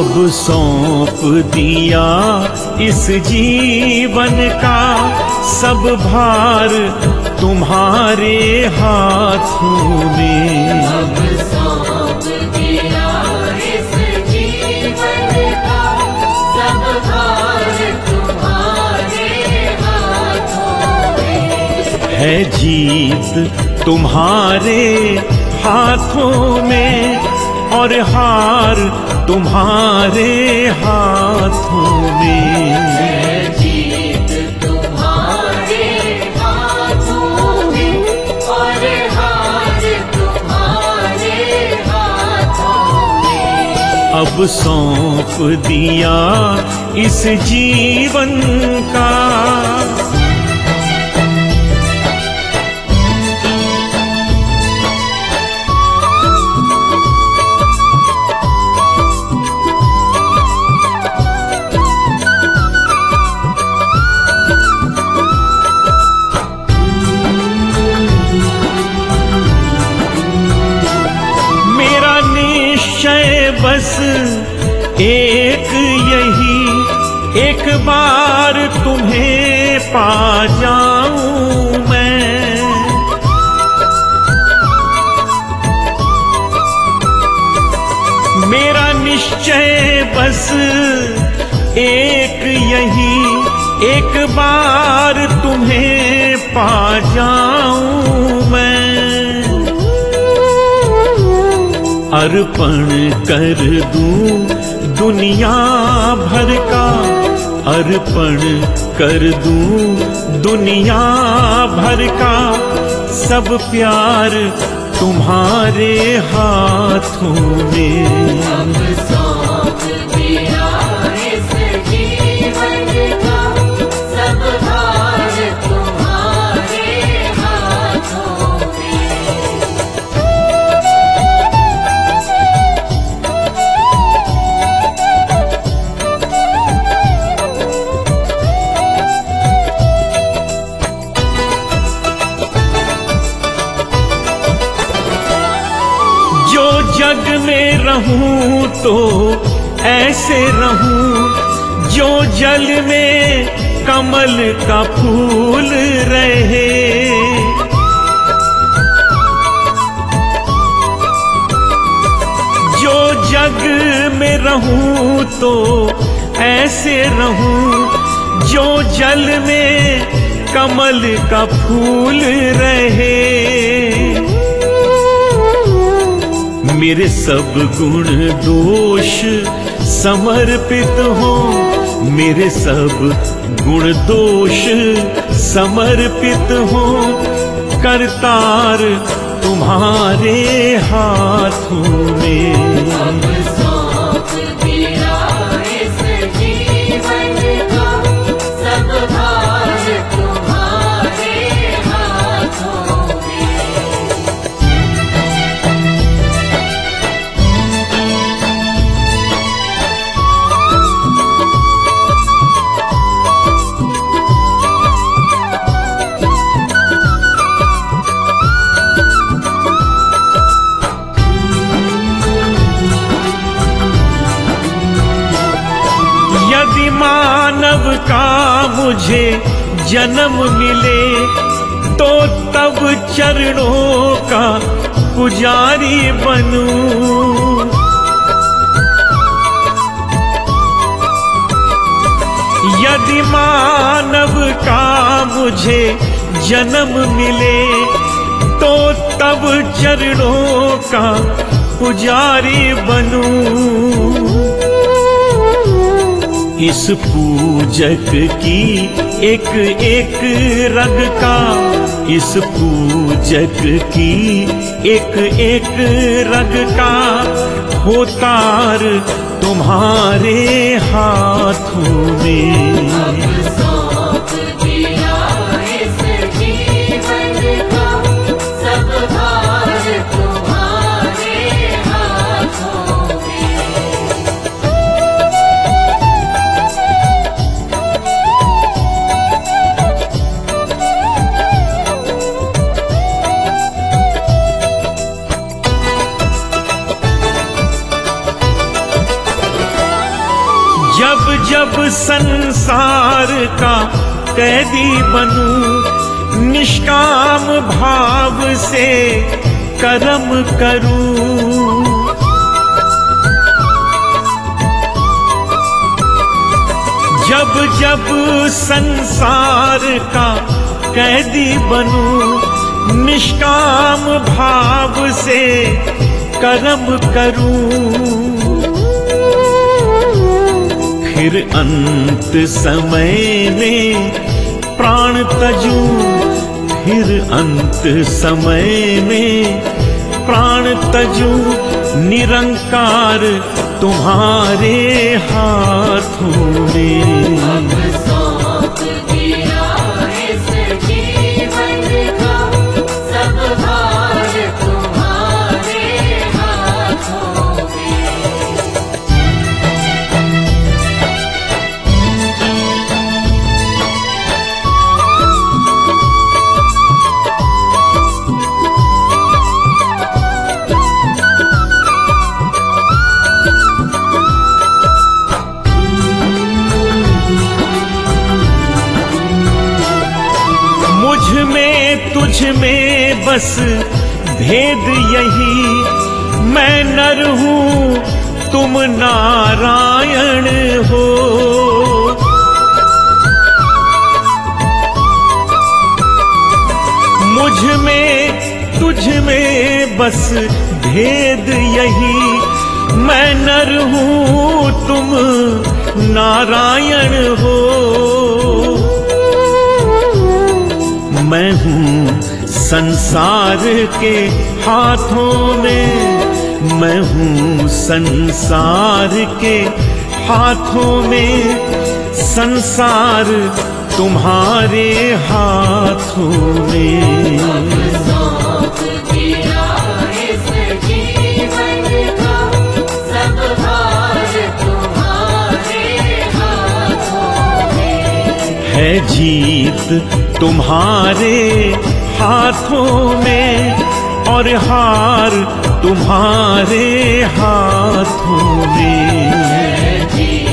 अब सौंप दिया इस जीवन का सब भार तुम्हारे हाथों में। अब सौंप दिया इस जीवन का सब भार तुम्हारे हाथों में। है जीत तुम्हारे हाथों में और हार तुम्हारे हाथों में। है जीत तुम्हारे हाथों में और हार तुम्हारे हाथों में। अब सौंप दिया इस जीवन का। बस एक यही एक बार तुम्हें पा जाऊं मैं। मेरा निश्चय बस एक यही एक बार तुम्हें पा जाऊं मैं। अर्पण कर दूं दुनिया भर का, अर्पण कर दूं दुनिया भर का सब प्यार तुम्हारे हाथों में। अब सौंप दिया इस जीवन का सब भार तुम्हारे हाथों में। जग में रहूं तो ऐसे रहूं जो जल में कमल का फूल रहे। जो जग में रहूं तो ऐसे रहूं जो जल में कमल का फूल रहे। मेरे सब गुण दोष समर्पित हो, मेरे सब गुण दोष समर्पित हो, करतार तुम्हारे हाथों में। अब सौंप दिया इस जीवन का सब भार तुम्हारे हाथों में। मानव का मुझे जन्म मिले तो तब चरणों का पुजारी बनूं। यदि मानव का मुझे जन्म मिले तो तब चरणों का पुजारी बनूं। इस पूजक की एक एक रग का, इस पूजक की एक एक रग का होतार तुम्हारे हाथों में। अब सौंप दिया इस जीवन का सब भार तुम्हारे हाथों में। जब संसार का कैदी बनूं, निष्काम भाव से कर्म करूं। जब जब संसार का कैदी बनूं, निष्काम भाव से कर्म करूं। फिर अंत समय में प्राण तजूं, फिर अंत समय में प्राण तजूं। निरंकार तुम्हारे हाथों में। अब सौंप दिया इस जीवन का सब भार तुम्हारे हाथों में। मुझ में तुझ में बस भेद यही, मैं नर हूँ तुम नारायण हो। मुझ में तुझ में बस भेद यही, मैं नर हूँ तुम नारायण हो। मैं हूँ संसार के हाथों में, मैं हूँ संसार के हाथों में। संसार तुम्हारे हाथों में। सौंप दिया इस जीवन का सब भार तुम्हारे हाथों में। है जीत तुम्हारे हाथों में, और हार तुम्हारे हाथों में। है जीत